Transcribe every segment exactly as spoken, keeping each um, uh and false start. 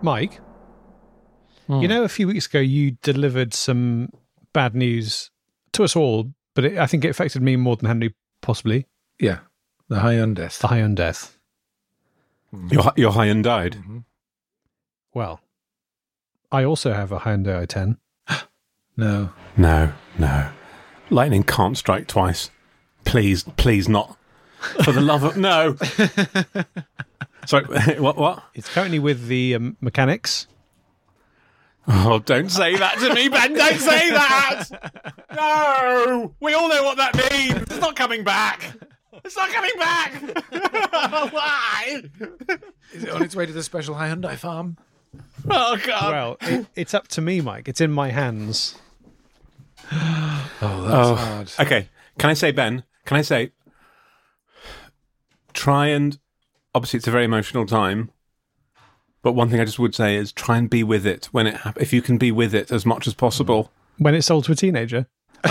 Mike, Hmm. you know, a few weeks ago you delivered some bad news to us all, but it, I think it affected me more than Henry, possibly. Yeah, the Hyundai death. The Hyundai death. Your your Hyundai died. Mm-hmm. Well, I also have a Hyundai i ten. No. No, no. Lightning can't strike twice. Please, please not. For the love of... No. Sorry, what, what? It's currently with the um, mechanics. Oh, don't say that to me, Ben. Don't say that. No. We all know what that means. It's not coming back. It's not coming back. Why? Is it on its way to the special Hyundai farm? Oh, God. Well, it, it's up to me, Mike. It's in my hands. Oh, that's Oh, hard. okay. Can I say, Ben? Can I say, try and, obviously it's a very emotional time, but one thing I just would say is try and be with it when it happens. If you can be with it as much as possible. When it's sold to a teenager.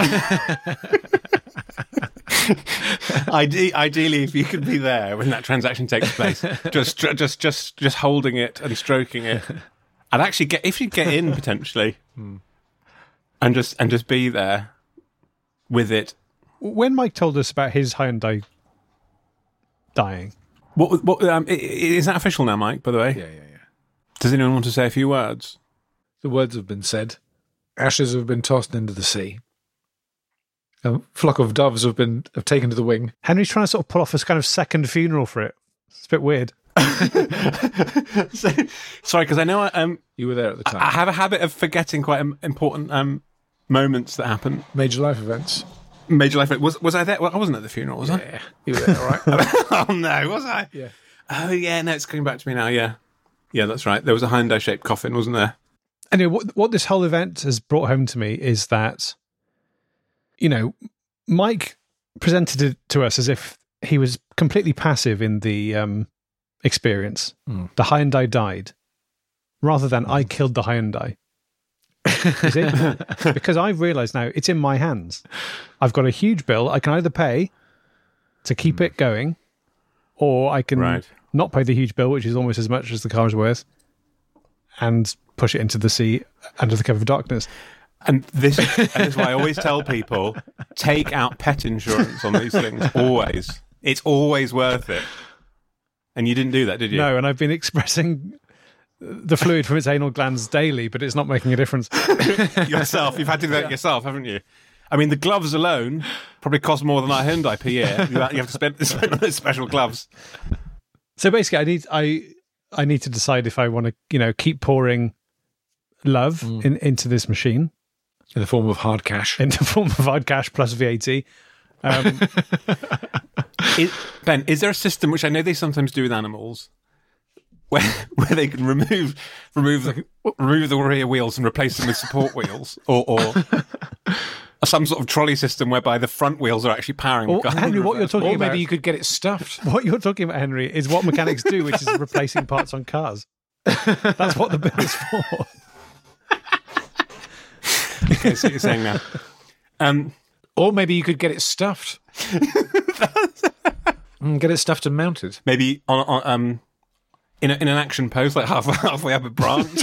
Ide- ideally, if you can be there when that transaction takes place, just, just, just, just holding it and stroking it, and actually get if you get in potentially, and just and just be there with it. When Mike told us about his Hyundai dying, What? What? Um, i- i- is that official now, Mike? By the way, Yeah, yeah, yeah. does anyone want to say a few words? The words have been said. Ashes have been tossed into the sea. A flock of doves have been have taken to the wing. Henry's trying to sort of pull off this kind of second funeral for it. It's a bit weird. So, sorry, because I know I, um, You were there at the time. I have a habit of forgetting quite um, important um, moments that happen. Major life events. Major life. Was was I there? Well, I wasn't at the funeral, was Yeah, you were there, all right? I? Oh no, was I? Yeah. Oh yeah, no, it's coming back to me now. Yeah, yeah, that's right. There was a Hyundai-shaped coffin, wasn't there? Anyway, what, what this whole event has brought home to me is that, you know, Mike presented it to us as if he was completely passive in the um, experience. Mm. The Hyundai died, rather than I killed the Hyundai. Is it? Because I've realised now it's in my hands. I've got a huge bill. I can either pay to keep it going, or I can Right. not pay the huge bill, which is almost as much as the car is worth, and push it into the sea under the cover of darkness. And this, and this is why I always tell people, take out pet insurance on these things. Always. It's always worth it. And you didn't do that, did you? No, and I've been expressing the fluid from its anal glands daily, but it's not making a difference. Yourself. You've had to do that yourself, haven't you? I mean, the gloves alone probably cost more than our Hyundai per year. You have you have to spend, spend on those special gloves. So basically, I need I I need to decide if I want to, you know, keep pouring love in, into this machine In the form of hard cash. in the form of hard cash plus V A T. Um, Is, Ben, is there a system, which I know they sometimes do with animals, where where they can remove remove the, remove the rear wheels and replace them with support wheels, or, or some sort of trolley system whereby the front wheels are actually powering Or, the car? Henry, what you're talking Or about, maybe you could get it stuffed. what you're talking about, Henry, is what mechanics do, which is replacing parts on cars. That's what the bill is for. Okay, I see what you're saying now. Um, Or maybe you could get it stuffed. Mm, get it stuffed and mounted. maybe on, on um in a, in an action pose, like half, halfway up a branch.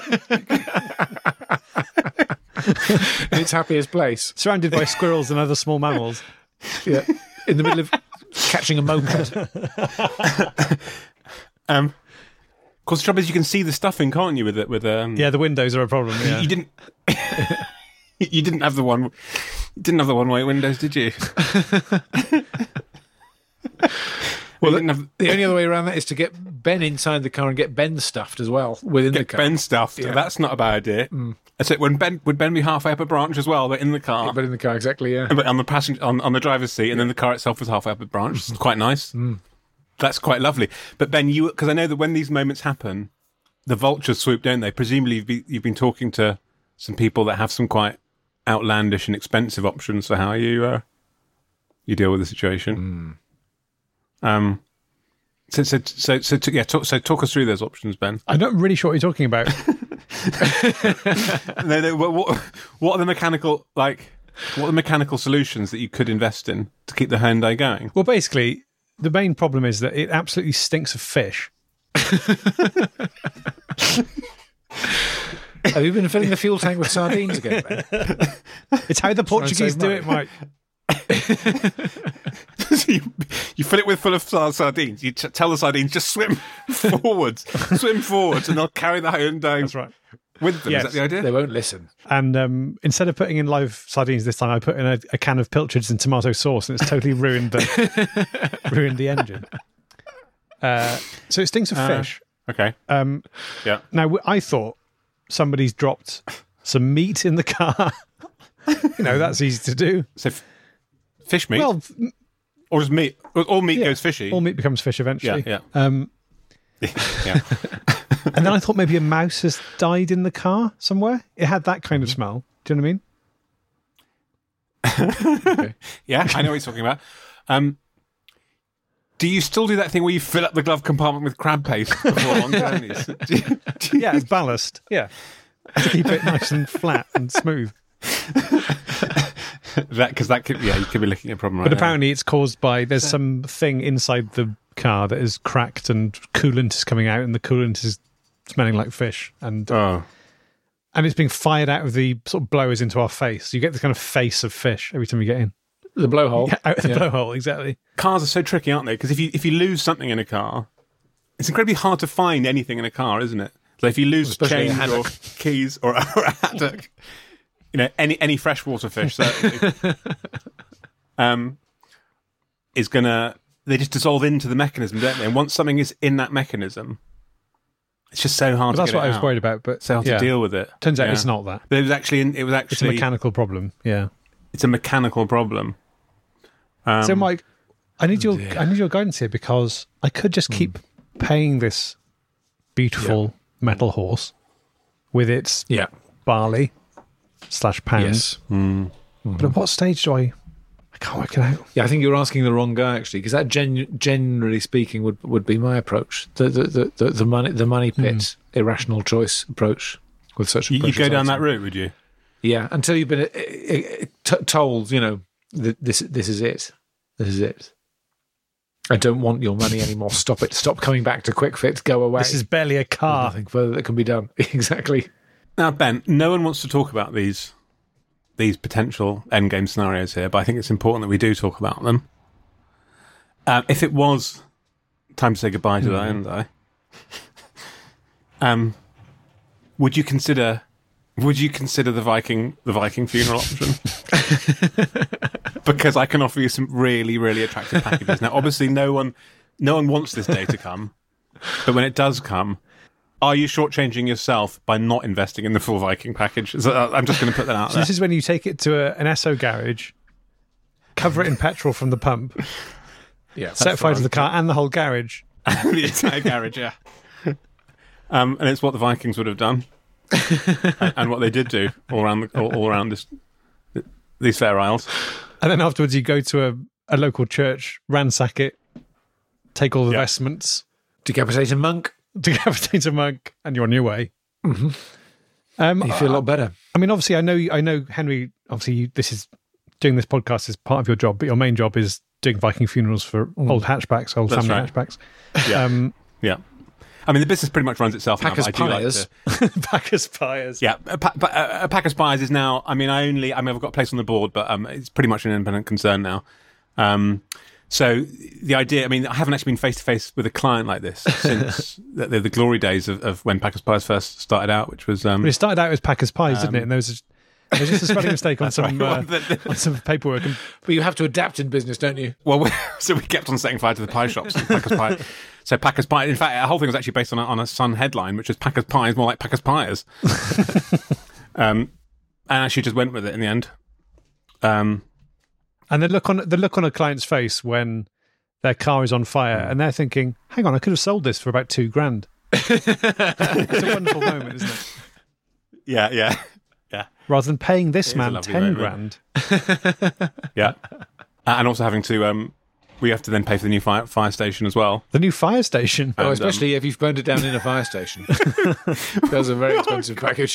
In its happiest place. Surrounded by squirrels and other small mammals. Yeah. In the middle of catching a moped. Um, of course, the trouble is you can see the stuffing, can't you? With it, with um, Yeah, the windows are a problem. You- Yeah. You didn't. You didn't have the one. You didn't have the one-way windows, did you? Well, you didn't have The only other way around that is to get Ben inside the car and get Ben stuffed as well within the get car. Ben stuffed. Yeah. That's not a bad idea. That's it. When Ben would Ben be halfway up a branch as well, but in the car, But in the car, exactly, yeah. but on the passenger on, on the driver's seat, and then the car itself was halfway up a branch. It's quite nice. That's quite lovely. But Ben, you because I know that when these moments happen, the vultures swoop, don't they? Presumably, you've, be, you've been talking to some people that have some quite outlandish and expensive options for how you uh, you deal with the situation. Um. So so so so to, yeah. Talk, so talk us through those options, Ben. I'm not really sure what you're talking about. no, no, what, what what are the mechanical like? What are the mechanical solutions that you could invest in to keep the Hyundai going? Well, basically, the main problem is that it absolutely stinks of fish. Have you been filling the fuel tank with sardines again, Ben? It's how the Portuguese do it, Mike. So you, you fill it with full of sar- sardines. You t- tell the sardines just swim forwards, swim forwards, and they'll carry the Hyundai That's right. with them. Yes. Is that the idea? They won't listen. And um, instead of putting in live sardines this time, I put in a, a can of pilchards and tomato sauce, and it's totally ruined the ruined the engine. Uh, so it stinks of Uh, fish. Okay. Um, Yeah. now w- I thought somebody's dropped some meat in the car. You know, that's easy to do. So f- fish meat, Well, f- or just meat? All meat yeah, goes fishy. all meat becomes fish eventually. Yeah, Um, yeah. and then I thought maybe a mouse has died in the car somewhere. It had that kind of smell. Do you know what I mean? Yeah, I know what you're talking about. Um, do you still do that thing where you fill up the glove compartment with crab paste before long journeys? Do you- do you- Yeah, it's ballast. Yeah. To keep it nice and flat and smooth. that because that could yeah, you could be looking at a problem right But now. apparently it's caused by there's some thing inside the car that is cracked and coolant is coming out and the coolant is smelling like fish and Oh, and it's being fired out of the sort of blowers into our face. You get this kind of face of fish every time you get in. The blowhole. Yeah, out of the Yeah. blowhole, exactly. cars are so tricky, aren't they? Because if you if you lose something in a car, it's incredibly hard to find anything in a car, isn't it? So if you lose Especially a change or keys or, or a haddock, you know, any any freshwater fish certainly, um, is gonna they just dissolve into the mechanism, don't they? And once something is in that mechanism, it's just so hard. But that's to get what it I was out. worried about. But So hard yeah. to deal with it. Turns out Yeah. it's not that. But it was actually it was It's a actually mechanical problem. Yeah. it's a mechanical problem. Um, So, Mike, I need your dear. I need your guidance here because I could just keep paying this beautiful metal horse with its Yeah. barley slash pound. Yes. But at what stage do I? I can't work it out. Yeah, I think you're asking the wrong guy actually, because that gen- generally speaking would, would be my approach. The the, the, the, the money the money pit irrational choice approach with such a you, you precious go down that item. route, would you? Yeah, until you've been uh, uh, t- told, you know, that this this is it. This is it. I don't want your money anymore. Stop it. Stop coming back to Quick Fit. Go away. This is barely a There's car. nothing further that can be done. Exactly. Now, Ben, no one wants to talk about these these potential endgame scenarios here, but I think it's important that we do talk about them. Um, if it was time to say goodbye to the Hyundai, um, would you consider would you consider the Viking the Viking funeral option? Because I can offer you some really really attractive packages. Now, obviously, no one no one wants this day to come, but when it does come. Are you shortchanging yourself by not investing in the full Viking package? So, uh, I'm just going to put that out So there. this is when you take it to a, an Esso garage, cover it in petrol from the pump, Yeah. set fire to the car and the whole garage. The entire garage, yeah. Um, and it's what the Vikings would have done, and, and what they did do all around the, all, all around this these fair isles. And then afterwards, you go to a, a local church, ransack it, take all the Yeah. vestments, Decapitate a monk. decapitate a monk, and you're on your way. Mm-hmm. Um, You feel a lot better. I mean, obviously, I know, I know, Henry. Obviously, you, this is doing this podcast is part of your job, but your main job is doing Viking funerals for old hatchbacks, old That's family right. hatchbacks. Yeah. Um, Yeah, I mean the business pretty much runs itself now. Packers But I do like Pies. to, Packers Pies. yeah, a, pa- pa- a Packers Pies is now. I mean, I only. I mean, I've got a place on the board, but um, it's pretty much an independent concern now. Um, so the idea. I mean, I haven't actually been face to face with a client like this since the, the, the glory days of, of when Packers Pies first started out, which was. Um, But it started out as Packers Pies, didn't it? And there was, a, there was just a spelling mistake on some right. uh, Well, the- on some paperwork. And But you have to adapt in business, don't you? Well, we, so we kept on setting fire to the pie shops. And Packers Pie. So Packers Pie. In fact, the whole thing was actually based on a, on a Sun headline, which was Packers Pie is more like Packers Pies. um, and actually just went with it in the end. Um, and the look on the look on a client's face when their car is on fire, and they're thinking, "Hang on, I could have sold this for about two grand." It's a wonderful moment, isn't it? yeah, yeah, yeah, Rather than paying this is a man lovely ten moment. grand, yeah. Uh, and also having to, um, we have to then pay for the new fire, fire station as well. the new fire station. Oh, And, especially if you've burned it down in a fire station. That's a very expensive package.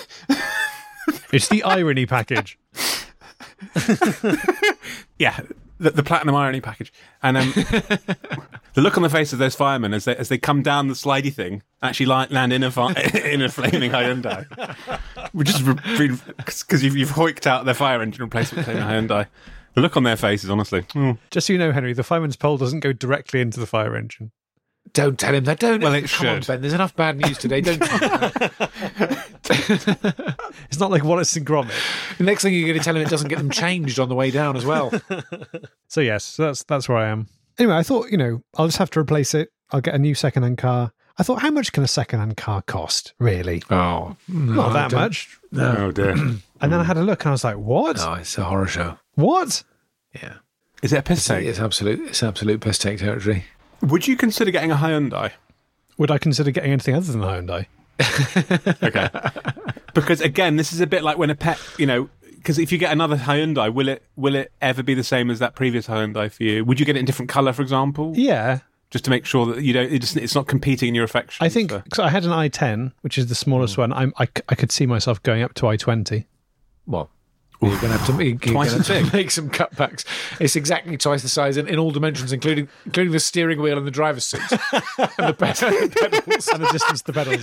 It's the irony package. Yeah, the, the platinum irony package, and um, the look on the face of those firemen as they as they come down the slidey thing, actually like, land in a fi- in a flaming Hyundai, which is because you've you've hoiked out their fire engine replacement in a Hyundai. The look on their faces, honestly. Mm. Just so you know, Henry, the fireman's pole doesn't go directly into the fire engine. Don't tell him that. Don't. Well, it Come on, should. Ben. There's enough bad news today. Don't tell him that. It's not like Wallace and Gromit. The next thing you're going to tell him, it doesn't get them changed on the way down as well. So yes, so that's that's where I am. Anyway, I thought, you know, I'll just have to replace it. I'll get a new second-hand car. I thought, how much can a second-hand car cost, really? Oh, no, Not that don't- much. Oh dear. And then I had a look and I was like, what? No, it's a horror show. What? Yeah, Is it a piss it's, take? it's absolute. It's absolute piss take territory. Would you consider getting a Hyundai? Would I consider getting anything other than a Hyundai? Okay. Because again, this is a bit like when a pet, you know, because if you get another Hyundai, will it will it ever be the same as that previous Hyundai for you? Would you get it in different colour, for example? Yeah. Just to make sure that you don't, it just, it's not competing in your affection. I think, because I had an i ten, which is the smallest one. I'm, I, c- I could see myself going up to i twenty. Well, you're going to have to, you're Twice gonna as have to big. make some cutbacks. It's exactly twice the size in, in all dimensions, including including the steering wheel and the driver's seat and the pedals. And the distance to the pedals,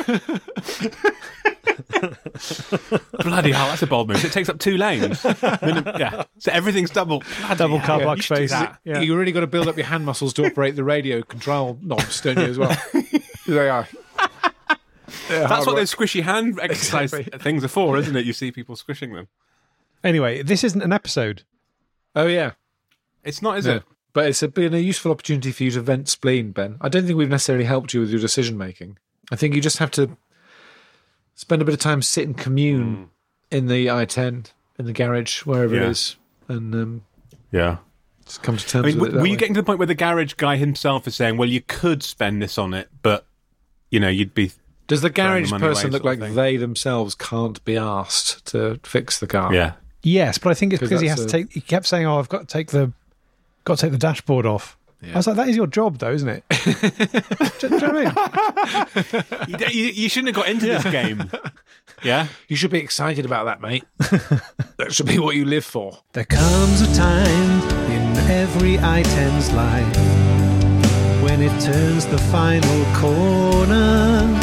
yeah. Bloody hell, that's a bold move. It takes up two lanes. Minim- yeah. So everything's double. Bloody Double hell. car Yeah, park you should do space. that. Yeah. You really got to build up your hand muscles to operate the radio control knobs, don't you, as well? They are. That's what those squishy hand exercise Exactly. things are for, isn't it? You see people squishing them. Anyway, this isn't an episode. Oh, yeah. It's not, is No. it? But it's a, been a useful opportunity for you to vent spleen, Ben. I don't think we've necessarily helped you with your decision making. I think you just have to spend a bit of time, sit and commune in the i ten, in the garage, wherever Yeah. it is, and um, Yeah. just come to terms I mean, with it. w- that were you way. getting to the point where the garage guy himself is saying, well, you could spend this on it, but, you know, you'd be... Does the throwing garage the money away person look sort of like thing? they themselves can't be asked to fix the car? Yeah. Yes, but I think it's 'Cause because he has that's to a- take. He kept saying, "Oh, I've got to take the, got to take the dashboard off." Yeah. I was like, "That is your job, though, isn't it?" do, do you know what I mean? you, d- you, you shouldn't have got into this game. Yeah? You should be excited about that, mate. That should be what you live for. There comes a time in every i ten's life when it turns the final corner.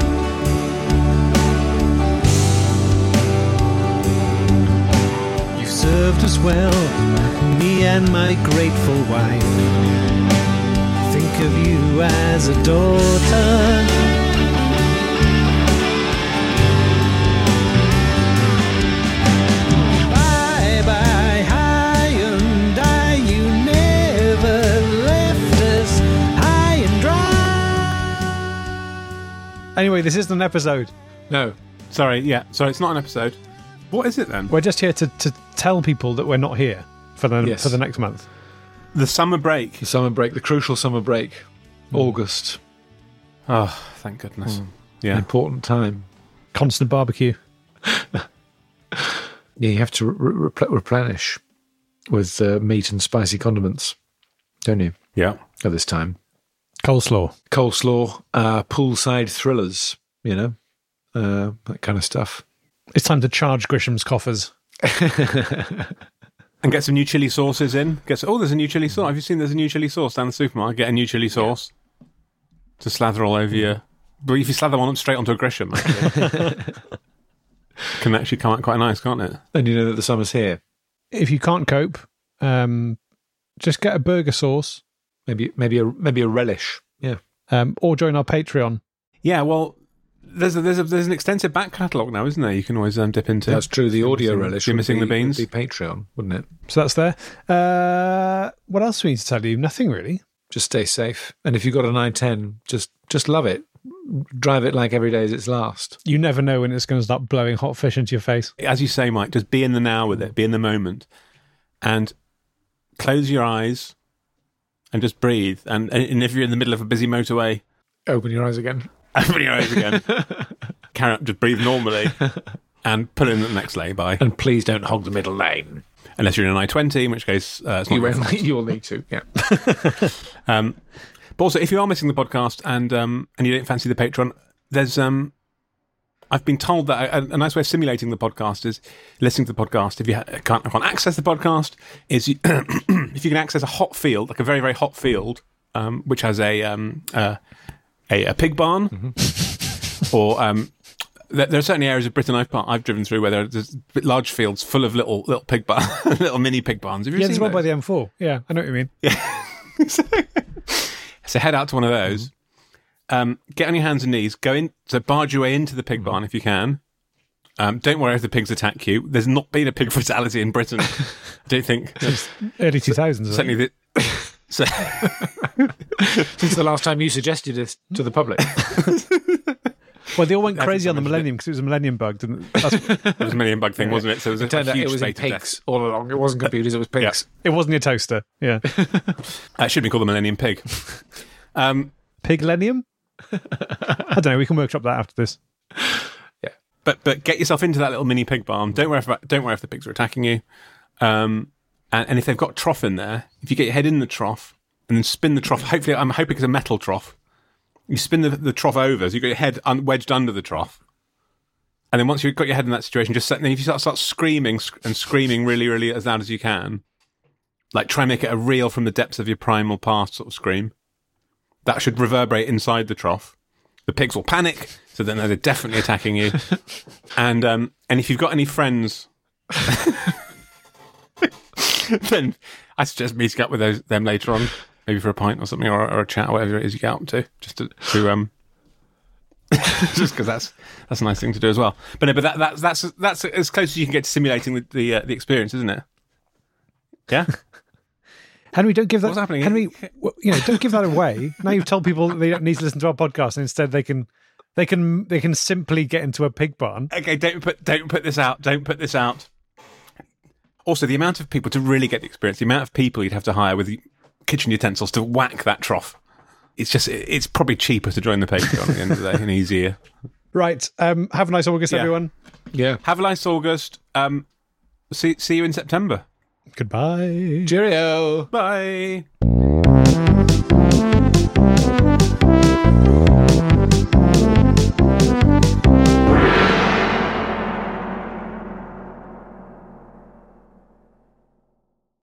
You've served us well, me and my grateful wife. Think of you as a daughter. Bye bye, Hyundai, you never left us high and dry. Anyway, this isn't an episode. No. Sorry, yeah. Sorry, it's not an episode. What is it then? We're just here to, to tell people that we're not here for the Yes. for the next month. The summer break. The summer break, the crucial summer break. August. Oh, thank goodness. An Yeah. important time. Constant barbecue. Yeah, you have to re- re- replenish with uh, meat and spicy condiments, don't you, Yeah. at this time? Coleslaw. Coleslaw, uh, poolside thrillers, you know, uh, that kind of stuff. It's time to charge Grisham's coffers. And get some new chili sauces in. Get some, oh, there's a new chili sauce. Have you seen there's a new chili sauce down the supermarket? Get a new chili sauce to slather all over you. But if you slather one straight onto a Grisham, actually, can actually come out quite nice, can't it? And you know that the summer's here. If you can't cope, um, just get a burger sauce, Maybe, maybe a maybe a relish. Yeah. um, or join our Patreon. Yeah, well, there's a, there's a, there's an extensive back catalogue now, isn't there? You can always um, dip into. That's true. The If you're audio missing- relish. if you're would missing be, the beans. would be Patreon, wouldn't it? So that's there. Uh, what else do we need to tell you? Nothing really. Just stay safe. And if you've got an i ten, just just love it. Drive it like every day is its last. You never know when it's going to start blowing hot fish into your face. As you say, Mike, just be in the now with it. Be in the moment, and close your eyes, and just breathe. And and if you're in the middle of a busy motorway, Open your eyes again. open your eyes again. Carry on, just breathe normally, and pull in the next lay-by. And please don't hog the middle lane. Unless you're in an I twenty, in which case uh, it's not You your will, fault. you will need to. Yeah. Um, but also, if you are missing the podcast and um, and you don't fancy the Patreon, there's um, I've been told that a, a nice way of simulating the podcast is listening to the podcast. If you ha- can't, can't access the podcast, is you, if you can access a hot field, like a very, very hot field, um, which has a, um, uh, a a pig barn, mm-hmm. or um, there, there are certain areas of Britain I've I've driven through where there's large fields full of little little pig barn, little mini pig barns. Have you yeah, seen there's one those? by the M four. Yeah, I know what you mean. Yeah. so, so head out to one of those. Mm-hmm. Um, get on your hands and knees. Go in. So barge your way into the pig mm-hmm. barn if you can. Um, don't worry if the pigs attack you. There's not been a pig fatality in Britain. I don't think. Since early two thousands. So, certainly. The, so, Since the last time you suggested this to the public. Well, they all went crazy on the Millennium because it was a Millennium bug, didn't it? That's, it was a Millennium bug thing, yeah. wasn't it? So it was a, it turned a out huge it was in spate of pigs death. all along. It wasn't computers, it was pigs. Yeah. It wasn't your toaster. Yeah. uh, it should be called the Millennium Pig. Um, Piglenium? I don't know. We can workshop that after this. Yeah. But but get yourself into that little mini pig barn. Don't worry if don't worry if the pigs are attacking you. Um, and, and if they've got a trough in there, if you get your head in the trough and then spin the trough, hopefully I'm hoping it's a metal trough. You spin the, the trough over, so you got your head un- wedged under the trough. And then once you've got your head in that situation, just set, then if you start, start screaming and screaming really, really as loud as you can, like try and make it a real from the depths of your primal past sort of scream. That should reverberate inside the trough. The pigs will panic, so then they're definitely attacking you. And um, and if you've got any friends, then I suggest meeting up with those them later on, maybe for a pint or something, or, or a chat, or whatever it is you get up to, just to, to um, just because that's that's a nice thing to do as well. But no, but that, that's that's that's as close as you can get to simulating the the, uh, the experience, isn't it? Yeah. Henry, don't give that. What's happening? Henry, you know, don't give that away. Now you've told people they don't need to listen to our podcast, and instead they can, they can, they can simply get into a pig barn. Okay, don't put don't put this out. Don't put this out. Also, the amount of people to really get the experience, the amount of people you'd have to hire with kitchen utensils to whack that trough. It's just, it's probably cheaper to join the Patreon at the end of the day and easier. Right. Um, have a nice August, Yeah. everyone. Yeah. Have a nice August. Um, see see you in September. Goodbye. Cheerio. Bye.